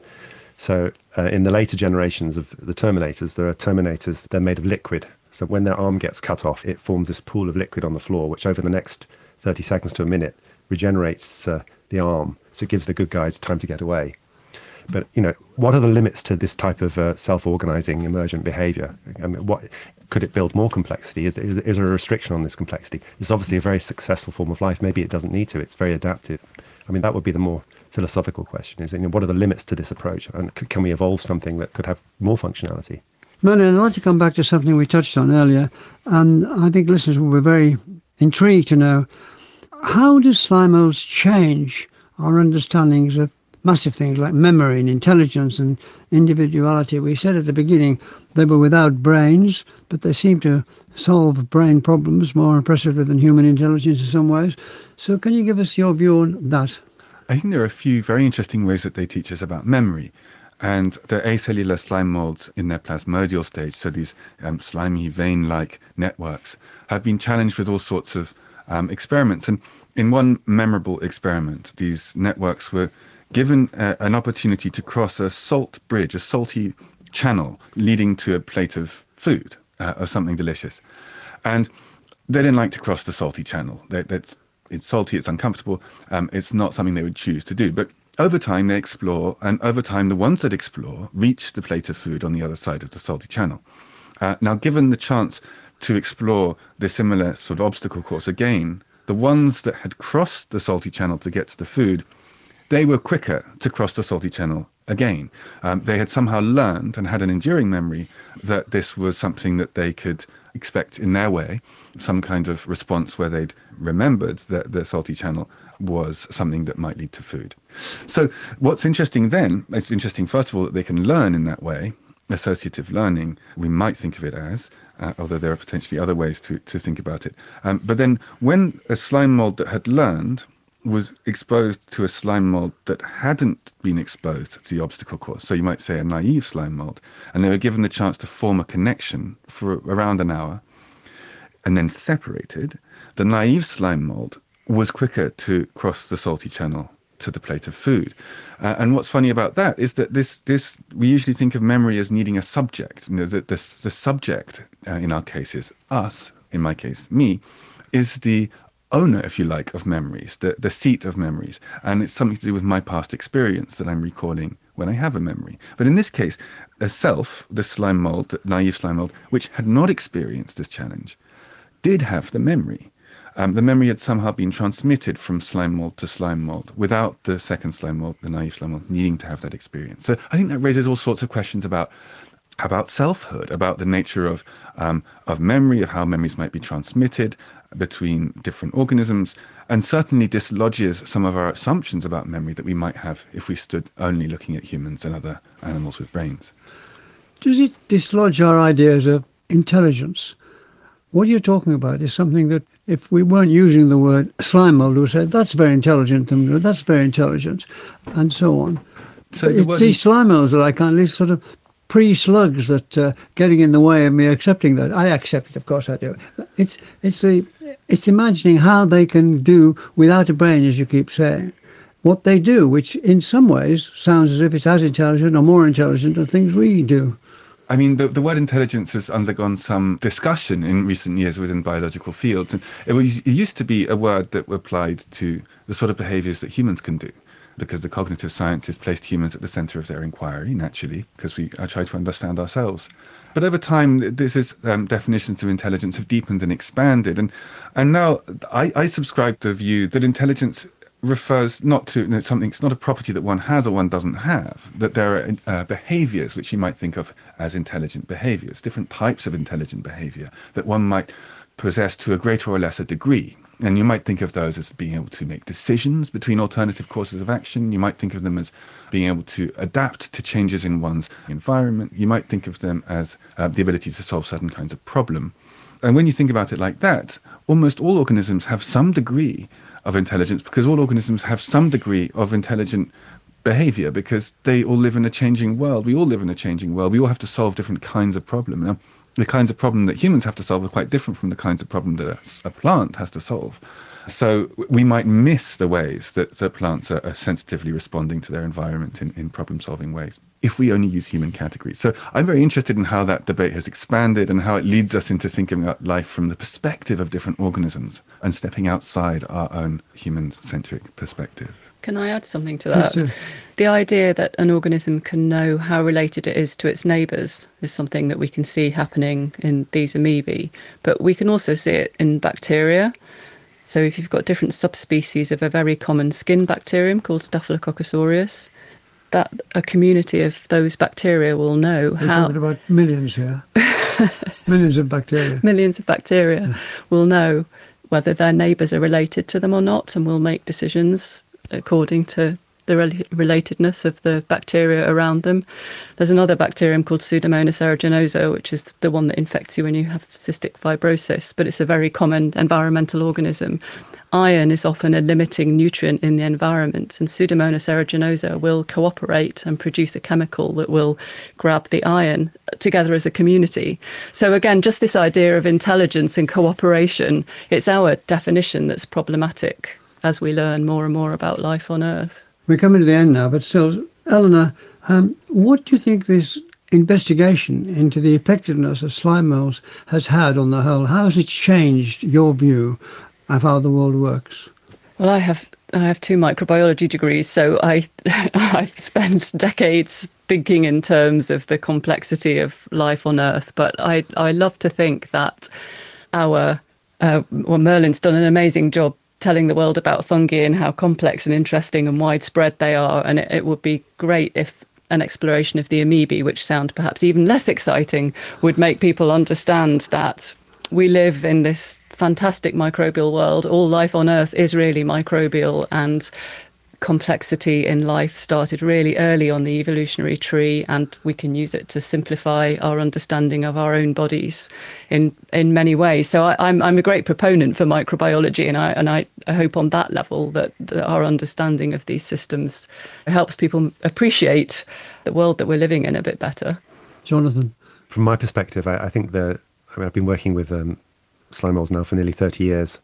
So uh, in the later generations of the Terminators, there are Terminators, they're made of liquid. So when their arm gets cut off, it forms this pool of liquid on the floor, which over the next thirty seconds to a minute regenerates uh, the arm. So it gives the good guys time to get away. But, you know, what are the limits to this type of uh, self-organizing emergent behavior? I mean, what could it build more complexity? Is, is, is there a restriction on this complexity? It's obviously a very successful form of life. Maybe it doesn't need to. It's very adaptive. I mean, that would be the more philosophical question, is, you know, what are the limits to this approach? And c- can we evolve something that could have more functionality? Merlin, I'd like to come back to something we touched on earlier, and I think listeners will be very intrigued to know, how do slime molds change our understandings of massive things like memory and intelligence and individuality? We said at the beginning they were without brains, but they seem to solve brain problems more impressively than human intelligence in some ways. So can you give us your view on that? I think there are a few very interesting ways that they teach us about memory. And the acellular slime molds in their plasmodial stage, so these um, slimy vein-like networks, have been challenged with all sorts of um, experiments. And in one memorable experiment, these networks were given uh, an opportunity to cross a salt bridge, a salty channel leading to a plate of food uh, or something delicious. And they didn't like to cross the salty channel. They, that's, it's salty, it's uncomfortable, um, it's not something they would choose to do. But over time they explore, and over time the ones that explore reach the plate of food on the other side of the salty channel. Uh, now, given the chance to explore the similar sort of obstacle course again, the ones that had crossed the salty channel to get to the food, they were quicker to cross the salty channel again. Um, they had somehow learned and had an enduring memory that this was something that they could expect in their way, some kind of response where they'd remembered that the salty channel was something that might lead to food. So what's interesting then, it's interesting first of all that they can learn in that way, associative learning, we might think of it as, uh, although there are potentially other ways to, to think about it. Um, but then when a slime mold that had learned was exposed to a slime mold that hadn't been exposed to the obstacle course, so you might say a naive slime mold, and they were given the chance to form a connection for around an hour and then separated, the naive slime mold was quicker to cross the salty channel to the plate of food. Uh, and what's funny about that is that this, this we usually think of memory as needing a subject. You know, that this, the subject, uh, in our case, is us, in my case, me, is the owner, if you like, of memories, the, the seat of memories. And it's something to do with my past experience that I'm recalling when I have a memory. But in this case, a self, the slime mold, the naive slime mold, which had not experienced this challenge, did have the memory. Um, the memory had somehow been transmitted from slime mold to slime mold without the second slime mold, the naive slime mold, needing to have that experience. So I think that raises all sorts of questions about about selfhood, about the nature of um, of memory, of how memories might be transmitted between different organisms, and certainly dislodges some of our assumptions about memory that we might have if we stood only looking at humans and other animals with brains. Does it dislodge our ideas of intelligence? What you're talking about is something that if we weren't using the word slime mold, we would say, that's very intelligent, and that's very intelligent, and so on. So But the it's word- these slime molds that I can't, these sort of pre-slugs that uh, getting in the way of me accepting that. I accept it, of course I do. It's, it's, the, it's imagining how they can do without a brain, as you keep saying, what they do, which in some ways sounds as if it's as intelligent or more intelligent than things we do. I mean, the, the word intelligence has undergone some discussion in recent years within biological fields. And it, was, it used to be a word that applied to the sort of behaviours that humans can do, because the cognitive sciences placed humans at the centre of their inquiry, naturally, because we I try to understand ourselves. But over time, this is, um, definitions of intelligence have deepened and expanded. And, and now I, I subscribe to the view that intelligence refers not to you know, something, it's not a property that one has or one doesn't have, that there are uh, behaviours which you might think of as intelligent behaviours, different types of intelligent behaviour that one might possess to a greater or lesser degree. And you might think of those as being able to make decisions between alternative courses of action. You might think of them as being able to adapt to changes in one's environment. You might think of them as uh, the ability to solve certain kinds of problem. And when you think about it like that, almost all organisms have some degree of intelligence, because all organisms have some degree of intelligent behavior, because they all live in a changing world. We all live in a changing world. We all have to solve different kinds of problem. Now, the kinds of problem that humans have to solve are quite different from the kinds of problem that a, a plant has to solve. So we might miss the ways that, that plants are, are sensitively responding to their environment in, in problem-solving ways if we only use human categories. So I'm very interested in how that debate has expanded and how it leads us into thinking about life from the perspective of different organisms and stepping outside our own human-centric perspective. Can I add something to that? Yes, sir. The idea that an organism can know how related it is to its neighbours is something that we can see happening in these amoebae, but we can also see it in bacteria. So if you've got different subspecies of a very common skin bacterium called Staphylococcus aureus, that a community of those bacteria will know We're how... talking about millions here. Millions of bacteria. Millions of bacteria will know whether their neighbours are related to them or not, and will make decisions according to the rel- relatedness of the bacteria around them. There's another bacterium called Pseudomonas aeruginosa, which is the one that infects you when you have cystic fibrosis, but it's a very common environmental organism. Iron is often a limiting nutrient in the environment, and Pseudomonas aeruginosa will cooperate and produce a chemical that will grab the iron together as a community. So again, just this idea of intelligence and cooperation, it's our definition that's problematic as we learn more and more about life on Earth. We're coming to the end now, but still, Eleanor, um, what do you think this investigation into the effectiveness of slime molds has had on the whole? How has it changed your view of how the world works? Well, I have I have two microbiology degrees, so I I've spent decades thinking in terms of the complexity of life on Earth. But I I love to think that our uh, well, Merlin's done an amazing job telling the world about fungi and how complex and interesting and widespread they are, and it, it would be great if an exploration of the amoebae, which sound perhaps even less exciting, would make people understand that we live in this fantastic microbial world. All life on Earth is really microbial, and complexity in life started really early on the evolutionary tree, and we can use it to simplify our understanding of our own bodies in in many ways. So I, I'm I'm a great proponent for microbiology, and I and I, I hope on that level that, that our understanding of these systems helps people appreciate the world that we're living in a bit better. Jonathan? From my perspective, I, I think that I mean, I've been working with um, slime molds now for nearly thirty years.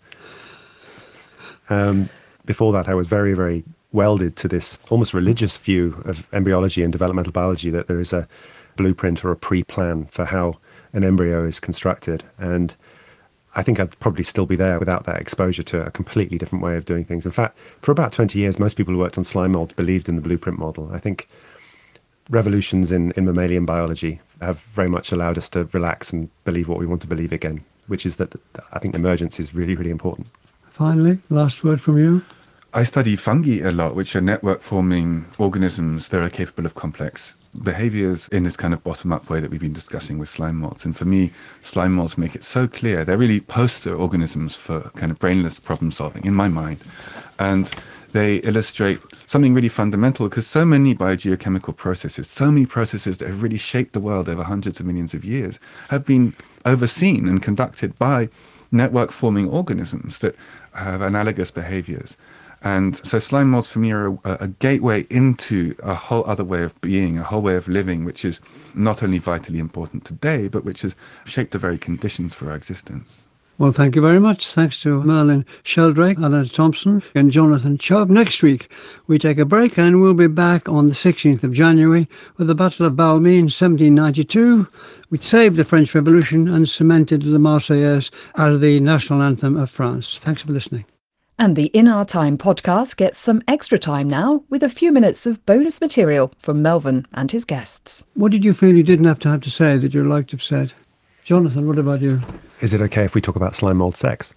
Um, before that, I was very, very welded to this almost religious view of embryology and developmental biology, that there is a blueprint or a pre-plan for how an embryo is constructed. And I think I'd probably still be there without that exposure to a completely different way of doing things. In fact, for about twenty years, most people who worked on slime molds believed in the blueprint model. I think revolutions in, in mammalian biology have very much allowed us to relax and believe what we want to believe again, which is that I think emergence is really, really important. Finally, last word from you. I study fungi a lot, which are network-forming organisms that are capable of complex behaviors in this kind of bottom-up way that we've been discussing with slime molds. And for me, slime molds make it so clear. They're really poster organisms for kind of brainless problem-solving, in my mind. And they illustrate something really fundamental, because so many biogeochemical processes, so many processes that have really shaped the world over hundreds of millions of years, have been overseen and conducted by network-forming organisms that have analogous behaviors. And so slime molds for me are a, a gateway into a whole other way of being, a whole way of living, which is not only vitally important today, but which has shaped the very conditions for our existence. Well, thank you very much. Thanks to Merlin Sheldrake, Eleanor Thompson and Jonathan Chubb. Next week, we take a break and we'll be back on the sixteenth of January with the Battle of Valmy in seventeen ninety-two, which saved the French Revolution and cemented the Marseillaise as the national anthem of France. Thanks for listening. And the In Our Time podcast gets some extra time now with a few minutes of bonus material from Melvin and his guests. What did you feel you didn't have to have to say that you'd like to have said? Jonathan, what about you? Is it okay if we talk about slime mold sex?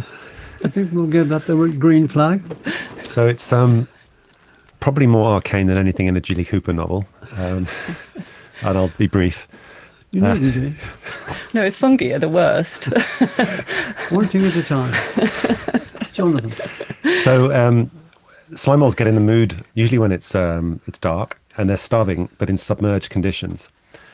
I think we'll give that the green flag. So it's um, probably more arcane than anything in a Julie Cooper novel. Um, and I'll be brief. You needn't be. No, fungi are the worst. One thing at a time. Jonathan. So um, slime molds get in the mood usually when it's um, it's dark and they're starving, but in submerged conditions.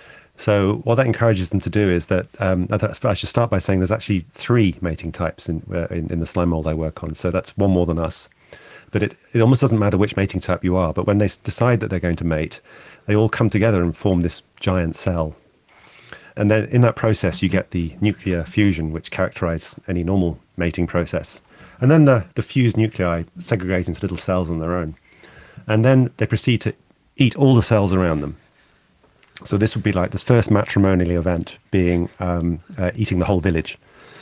So what that encourages them to do is that, um, I should start by saying there's actually three mating types in, uh, in, in the slime mold I work on. So that's one more than us. But it, it almost doesn't matter which mating type you are. But when they decide that they're going to mate, they all come together and form this giant cell. And then in that process, you get the nuclear fusion, which characterises any normal mating process. And then the, the fused nuclei segregate into little cells on their own. And then they proceed to eat all the cells around them. So this would be like this first matrimonial event being um, uh, eating the whole village.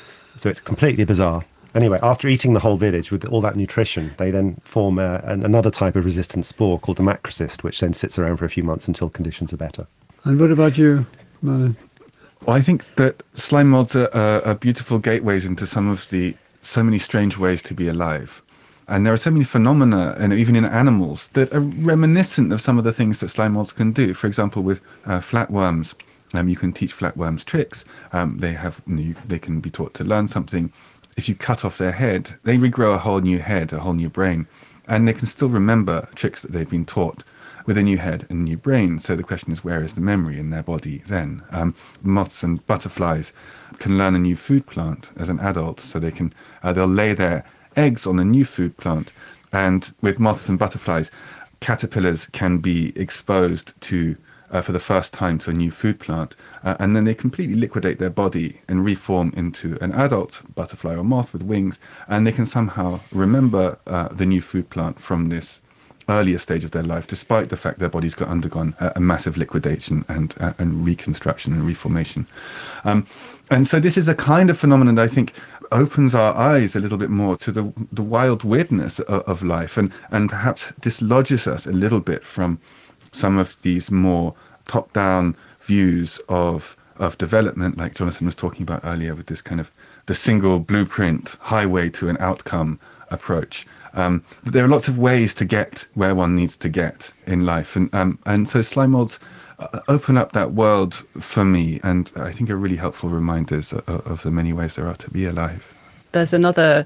So it's completely bizarre. Anyway, after eating the whole village with all that nutrition, they then form a, an, another type of resistant spore called the macrocyst, which then sits around for a few months until conditions are better. And what about you, Merlin? Well, I think that slime molds are, are, are beautiful gateways into some of the so many strange ways to be alive. And there are so many phenomena, and even in animals, that are reminiscent of some of the things that slime molds can do. For example, with uh, flatworms, um, you can teach flatworms tricks. Um, they have, you know, they can be taught to learn something. If you cut off their head, they regrow a whole new head, a whole new brain, and they can still remember tricks that they've been taught with a new head and new brain. So the question is, where is the memory in their body then? Um, moths and butterflies can learn a new food plant as an adult, so they can uh, they'll lay their eggs on a new food plant. And with moths and butterflies, caterpillars can be exposed to uh, for the first time to a new food plant, uh, and then they completely liquidate their body and reform into an adult butterfly or moth with wings, and they can somehow remember uh, the new food plant from this earlier stage of their life, despite the fact their body's got undergone a, a massive liquidation and uh, and reconstruction and reformation. Um, and so this is a kind of phenomenon that I think opens our eyes a little bit more to the the wild weirdness of, of life, and and perhaps dislodges us a little bit from some of these more top-down views of of development, like Jonathan was talking about earlier, with this kind of the single blueprint highway to an outcome approach. Um, there are lots of ways to get where one needs to get in life, and um, and so slime molds uh, open up that world for me, and I think are really helpful reminders of, of the many ways there are to be alive. There's another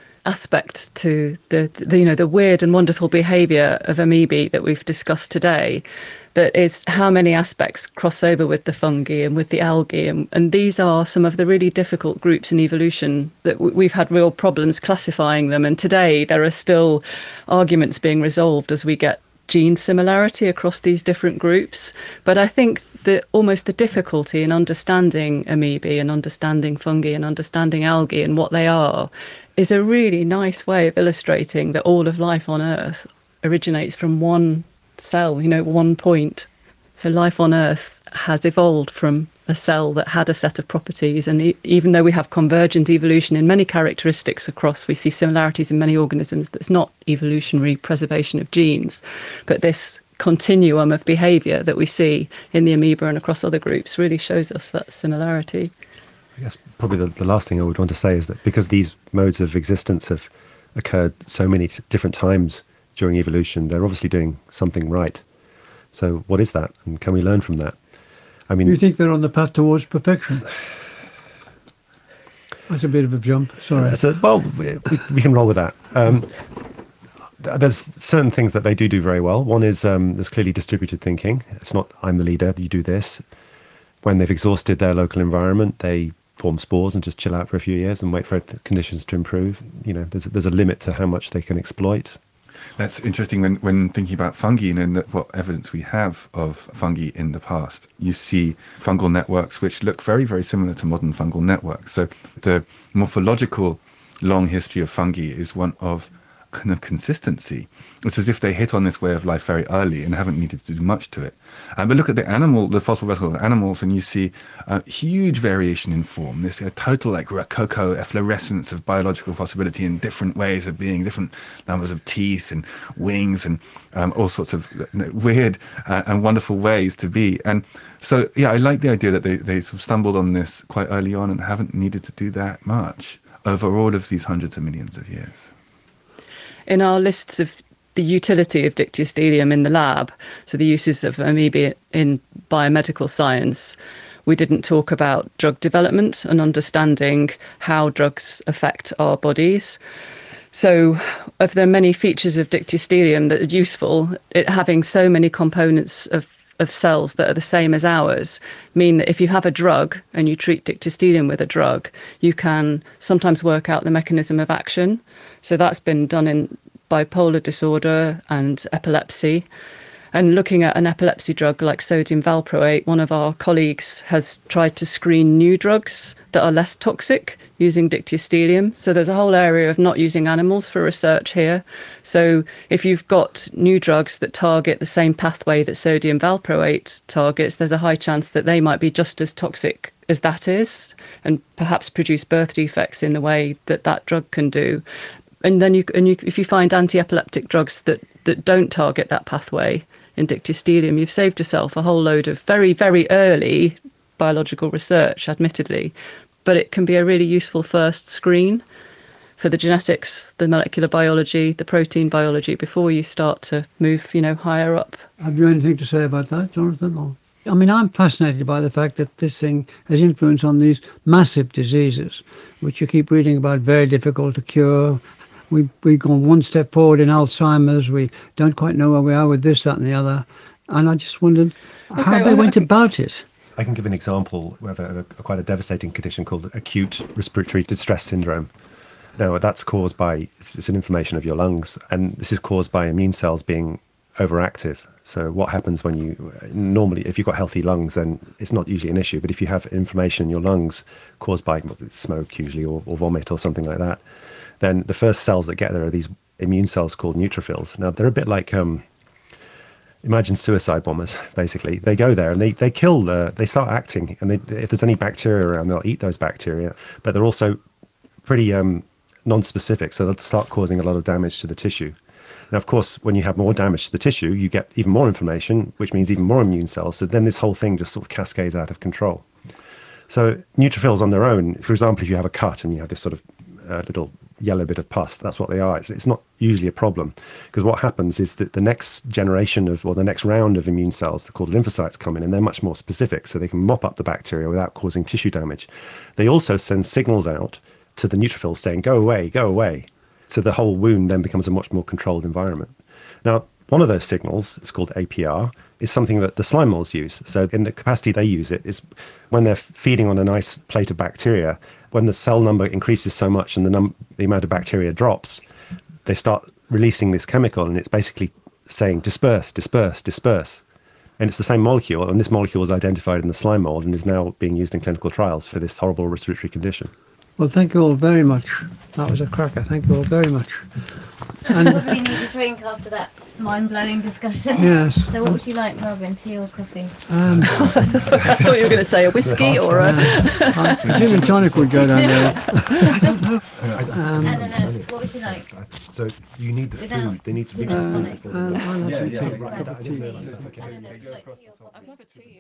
aspect to the, the you know the weird and wonderful behaviour of amoebae that we've discussed today, that is how many aspects cross over with the fungi and with the algae, and, and these are some of the really difficult groups in evolution that w- we've had real problems classifying them, and today there are still arguments being resolved as we get gene similarity across these different groups. But I think that almost the difficulty in understanding amoebae and understanding fungi and understanding algae and what they are is a really nice way of illustrating that all of life on Earth originates from one cell, you know, one point. So life on Earth has evolved from a cell that had a set of properties, and e- even though we have convergent evolution in many characteristics across, we see similarities in many organisms, that's not evolutionary preservation of genes, but this continuum of behaviour that we see in the amoeba and across other groups really shows us that similarity. I guess probably the, the last thing I would want to say is that because these modes of existence have occurred so many t- different times during evolution, they're obviously doing something right. So what is that, and can we learn from that? I mean, you think they're on the path towards perfection? That's a bit of a jump. Sorry. Uh, so, well, we, we can roll with that. Um, there's certain things that they do do very well. One is um, there's clearly distributed thinking. It's not I'm the leader, you do this. When they've exhausted their local environment, they form spores and just chill out for a few years and wait for conditions to improve. You know, there's there's a limit to how much they can exploit. That's interesting when, when thinking about fungi and what evidence we have of fungi in the past. You see fungal networks which look very, very similar to modern fungal networks. So the morphological long history of fungi is one of kind of consistency. It's as if they hit on this way of life very early and haven't needed to do much to it. Um, but look at the animal, the fossil record of animals, and you see a huge variation in form. This a total like rococo efflorescence of biological possibility in different ways of being, different numbers of teeth and wings and um, all sorts of weird uh, and wonderful ways to be. And so, yeah, I like the idea that they, they sort of stumbled on this quite early on and haven't needed to do that much over all of these hundreds of millions of years. In our lists of the utility of Dictyostelium in the lab, so the uses of amoeba in biomedical science, we didn't talk about drug development and understanding how drugs affect our bodies. So of the many features of Dictyostelium that are useful, it having so many components of of cells that are the same as ours mean that if you have a drug and you treat Dictyostelium with a drug, you can sometimes work out the mechanism of action. So that's been done in bipolar disorder and epilepsy. And looking at an epilepsy drug like sodium valproate, one of our colleagues has tried to screen new drugs that are less toxic using dictyostelium. So there's a whole area of not using animals for research here. So if you've got new drugs that target the same pathway that sodium valproate targets, there's a high chance that they might be just as toxic as that is, and perhaps produce birth defects in the way that that drug can do. And then you, and you, if you find anti-epileptic drugs that, that don't target that pathway in dictyostelium, you've saved yourself a whole load of very, very early biological research, admittedly, but it can be a really useful first screen for the genetics, the molecular biology, the protein biology, before you start to move, you know, higher up. Have you anything to say about that, Jonathan? Or? I mean, I'm fascinated by the fact that this thing has influence on these massive diseases, which you keep reading about, very difficult to cure. We, we've gone one step forward in Alzheimer's. We don't quite know where we are with this, that and the other. And I just wondered Okay, how well, they went I think- about it. I can give an example of a, a, quite a devastating condition called acute respiratory distress syndrome. Now, that's caused by, it's, it's an inflammation of your lungs, and this is caused by immune cells being overactive. So what happens when you, normally, if you've got healthy lungs, then it's not usually an issue. But if you have inflammation in your lungs caused by smoke usually, or, or vomit or something like that, then the first cells that get there are these immune cells called neutrophils. Now, they're a bit like... Um, Imagine suicide bombers, basically. They go there and they, they kill, the, they start acting. And they, if there's any bacteria around, they'll eat those bacteria. But they're also pretty um, non-specific, so they'll start causing a lot of damage to the tissue. Now, of course, when you have more damage to the tissue, you get even more inflammation, which means even more immune cells. So then this whole thing just sort of cascades out of control. So neutrophils on their own, for example, if you have a cut and you have this sort of uh, little yellow bit of pus, that's what they are. It's, it's not usually a problem, because what happens is that the next generation of, or the next round of immune cells, they're called lymphocytes, come in, and they're much more specific, so they can mop up the bacteria without causing tissue damage. They also send signals out to the neutrophils saying, go away, go away. So the whole wound then becomes a much more controlled environment. Now, one of those signals, it's called A P R, is something that the slime molds use. So in the capacity they use it is when they're feeding on a nice plate of bacteria, when the cell number increases so much and the, num- the amount of bacteria drops, they start releasing this chemical, and it's basically saying disperse, disperse, disperse. And it's the same molecule, and this molecule was identified in the slime mold and is now being used in clinical trials for this horrible respiratory condition. Well, thank you all very much. That was a cracker. Thank you all very much. And Probably need a drink after that mind-blowing discussion. Yes. So what would you like, Melvin, tea or coffee? um, I thought you were going to say a whiskey or a... uh, gin and tonic would go down there. Um, no, no, no. What would you like? So you need the Without food, they need to reach gin the and food tonic. before Uh, they- I'll have Yeah, some yeah, tea. right. No, no, I tea. didn't No, realise no, that. Okay. no, no, Okay. like tea or coffee.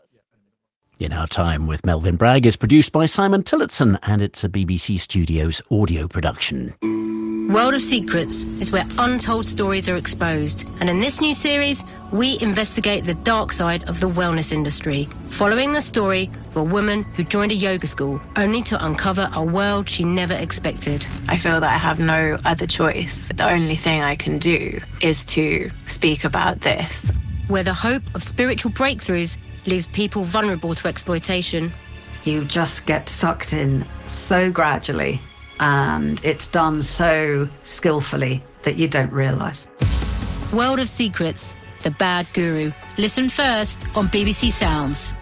In Our Time with Melvin Bragg is produced by Simon Tillotson, and it's a B B C Studios audio production. World of Secrets is where untold stories are exposed. And in this new series, we investigate the dark side of the wellness industry, following the story of a woman who joined a yoga school only to uncover a world she never expected. I feel that I have no other choice. The only thing I can do is to speak about this. Where the hope of spiritual breakthroughs leaves people vulnerable to exploitation. You just get sucked in so gradually, and it's done so skillfully that you don't realise. World of Secrets, The Bad Guru. Listen first on B B C Sounds.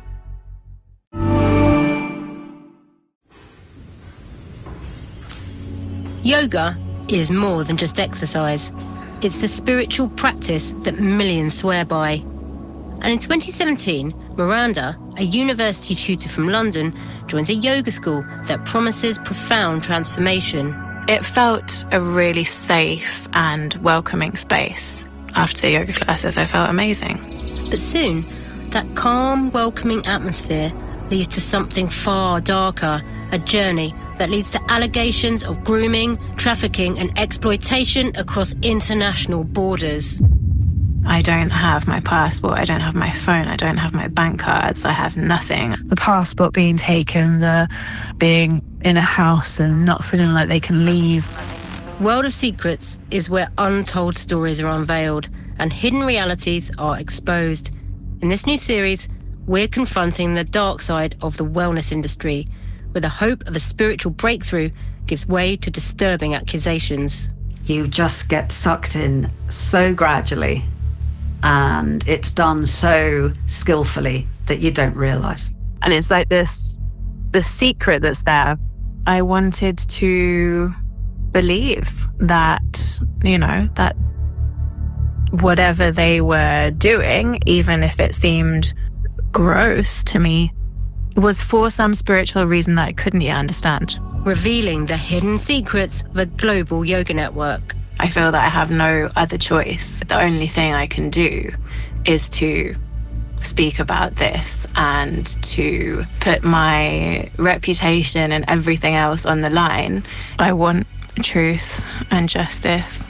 Yoga is more than just exercise. It's the spiritual practice that millions swear by. And in twenty seventeen, Miranda, a university tutor from London, joins a yoga school that promises profound transformation. It felt a really safe and welcoming space. After the yoga classes, I felt amazing. But soon, that calm, welcoming atmosphere leads to something far darker, a journey that leads to allegations of grooming, trafficking and exploitation across international borders. I don't have my passport, I don't have my phone, I don't have my bank cards, I have nothing. The passport being taken, the being in a house and not feeling like they can leave. World of Secrets is where untold stories are unveiled and hidden realities are exposed. In this new series, we're confronting the dark side of the wellness industry, where the hope of a spiritual breakthrough gives way to disturbing accusations. You just get sucked in so gradually, and it's done so skillfully that you don't realise. And it's like this, the secret that's there. I wanted to believe that, you know, that whatever they were doing, even if it seemed gross to me, was for some spiritual reason that I couldn't yet understand. Revealing the hidden secrets of a global yoga network. I feel that I have no other choice. The only thing I can do is to speak about this and to put my reputation and everything else on the line. I want truth and justice,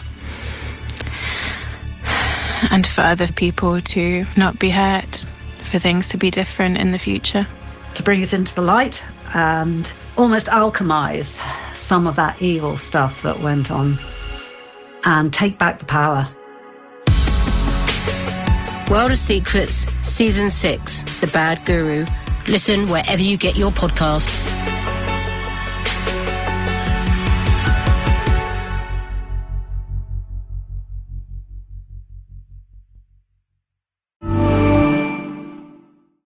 and for other people to not be hurt, for things to be different in the future. To bring it into the light and almost alchemize some of that evil stuff that went on and take back the power. World of Secrets, Season six, The Bad Guru. Listen wherever you get your podcasts.